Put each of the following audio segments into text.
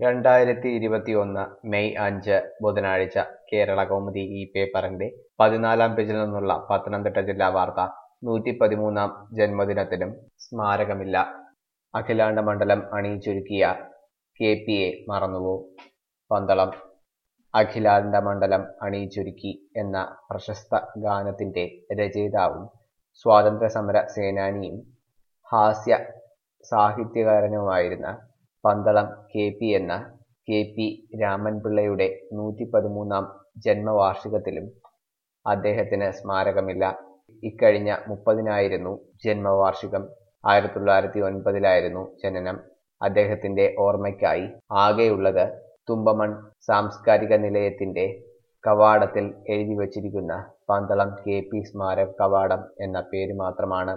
2021 May 5 ബുധനാഴ്ച കേരളകൗമുദി ഈ പേപ്പറിന്റെ 14-ാം പേജിൽ നിന്നുള്ള പത്തനംതിട്ട ജില്ലാ വാർത്ത. 113-ാം ജന്മദിനത്തിനും സ്മാരകമില്ല. അഖിലാണ്ട മണ്ഡലം അണിയിച്ചൊരുക്കിയ KP-യെ മറന്നുവോ? പന്തളം. അഖിലാണ്ട മണ്ഡലം അണിയിച്ചൊരുക്കി എന്ന പ്രശസ്ത ഗാനത്തിന്റെ രചയിതാവും സ്വാതന്ത്ര്യസമര സേനാനിയും ഹാസ്യ സാഹിത്യകാരനുമായിരുന്ന പന്തളം KP എന്ന KP രാമൻപിള്ളയുടെ 113-ാം ജന്മവാർഷികത്തിലും അദ്ദേഹത്തിന് സ്മാരകമില്ല. ഇക്കഴിഞ്ഞ 30-നായിരുന്നു ജന്മവാർഷികം. 1909-ലായിരുന്നു ജനനം. അദ്ദേഹത്തിന്റെ ഓർമ്മയ്ക്കായി ആകെയുള്ളത് തുമ്പമൺ സാംസ്കാരിക നിലയത്തിന്റെ കവാടത്തിൽ എഴുതിവച്ചിരിക്കുന്ന പന്തളം KP സ്മാരക കവാടം എന്ന പേര് മാത്രമാണ്.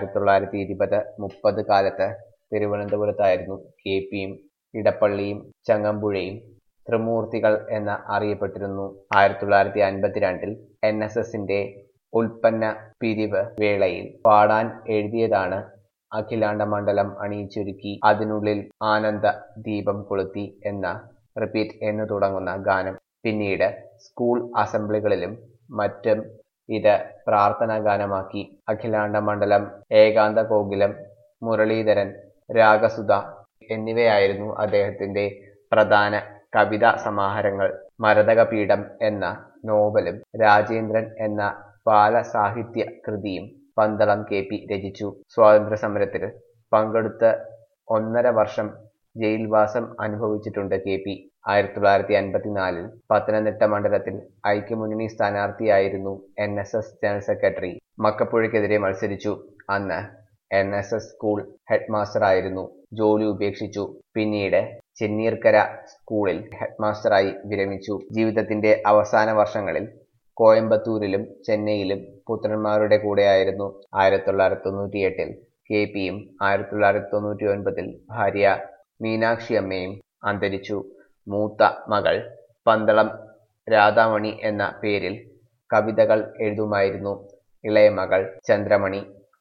1920-30 കാലത്ത് തിരുവനന്തപുരത്തായിരുന്നു KPയും ഇടപ്പള്ളിയും ചങ്ങമ്പുഴയും ത്രിമൂർത്തികൾ എന്ന് അറിയപ്പെട്ടിരുന്നു. 1952-ൽ NSSന്റെ ഉൽപ്പന്ന പിരിവ് വേളയിൽ പാടാൻ എഴുതിയതാണ് അഖിലാണ്ട മണ്ഡലം അണിയിച്ചൊരുക്കി. അതിനുള്ളിൽ ആനന്ദ ദീപം കൊളുത്തി എന്ന റിപ്പീറ്റ് എന്ന് തുടങ്ങുന്ന ഗാനം. പിന്നീട് സ്കൂൾ അസംബ്ലികളിലും മറ്റും ഇത് പ്രാർത്ഥനാ ഗാനമാക്കി. അഖിലാണ്ട മണ്ഡലം, ഏകാന്ത കോകിലം, മുരളീധരൻ, രാഗസുധ എന്നിവയായിരുന്നു അദ്ദേഹത്തിന്റെ പ്രധാന കവിതാ സമാഹാരങ്ങൾ. മരതകപീഠം എന്ന നോവലും രാജേന്ദ്രൻ എന്ന ബാലസാഹിത്യ കൃതിയും പന്തളം KP രചിച്ചു. സ്വാതന്ത്ര്യസമരത്തിൽ പങ്കെടുത്ത് 1.5 വർഷം ജയിൽവാസം അനുഭവിച്ചിട്ടുണ്ട് KP. 1954-ൽ പത്തനംതിട്ട മണ്ഡലത്തിൽ ഐക്യമുന്നണി സ്ഥാനാർത്ഥിയായിരുന്നു. NSS general secretary. മക്കപ്പുഴയ്ക്കെതിരെ മത്സരിച്ചു. അന്ന് NSS സ്കൂൾ ഹെഡ്മാസ്റ്ററായിരുന്നു. ജോലി ഉപേക്ഷിച്ചു. പിന്നീട് ചെന്നീർക്കര സ്കൂളിൽ ഹെഡ്മാസ്റ്ററായി വിരമിച്ചു. ജീവിതത്തിന്റെ അവസാന വർഷങ്ങളിൽ കോയമ്പത്തൂരിലും ചെന്നൈയിലും പുത്രന്മാരുടെ കൂടെയായിരുന്നു. 1998-ൽ KPയും 1999-ൽ ഭാര്യ മീനാക്ഷിയമ്മയും അന്തരിച്ചു. മൂത്ത മകൾ പന്തളം രാധാമണി എന്ന പേരിൽ കവിതകൾ എഴുതുമായിരുന്നു. ഇളയ മകൾ ചന്ദ്രമണി